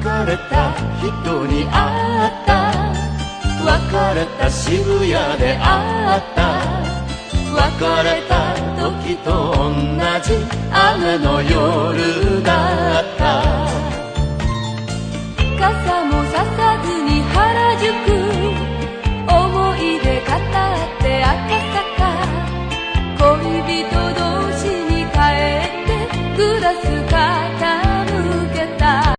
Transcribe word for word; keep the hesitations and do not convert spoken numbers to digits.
別れた人に会った別れた渋谷で会った別れた時と同じ雨の夜だった